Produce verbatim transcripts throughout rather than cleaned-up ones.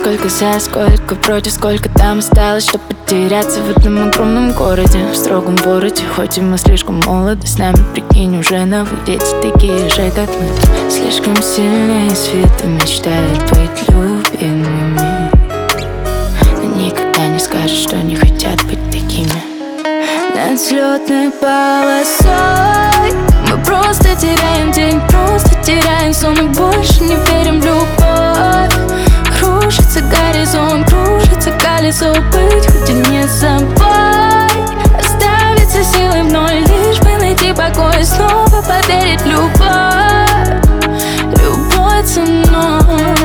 Сколько за, сколько против, сколько там осталось, чтоб потеряться в этом огромном городе, в строгом вороте. Хоть и мы слишком молоды, с нами, прикинь, уже новые дети, такие же, как мы. Слишком сильные света мечтают быть любимыми, но никогда не скажут, что не хотят быть такими. Над взлетной полосой мы просто теряем день, просто теряем сон и больше не верим в любовь. Кружится горизонт, кружится колесо, быть хоть и не собой. Оставиться силой в ноль, лишь бы найти покой и снова поверить в любовь, любой ценой.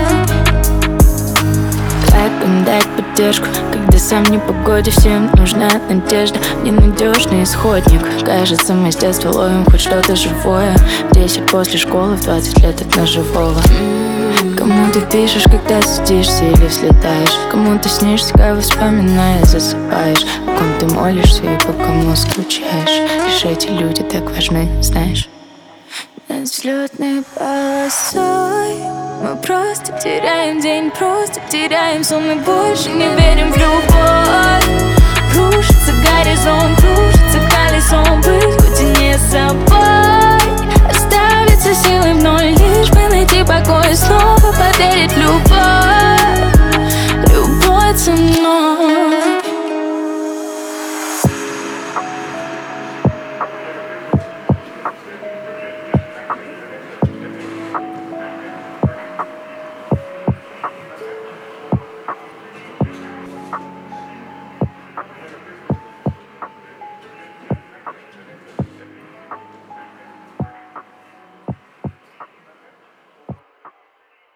Как им дать поддержку, когда сам не по годе? Всем нужна надежда, ненадежный исходник. Кажется, мы с детства ловим хоть что-то живое. В десять после школы, в двадцать лет от ножевого. Кому ты пишешь, когда сидишься или взлетаешь? Кому ты снишься, кого вспоминая засыпаешь? О ком ты молишься и по кому скучаешь? Лишь эти люди так важны, знаешь. Над взлетной полосой мы просто теряем день, просто теряем сон и больше не верим в любовь. Кружится горизонт, кружится колесо, быть хоть и не собой. Оставиться силой в ноль, лишь бы найти покой и снова поверить в любовь, любой ценой.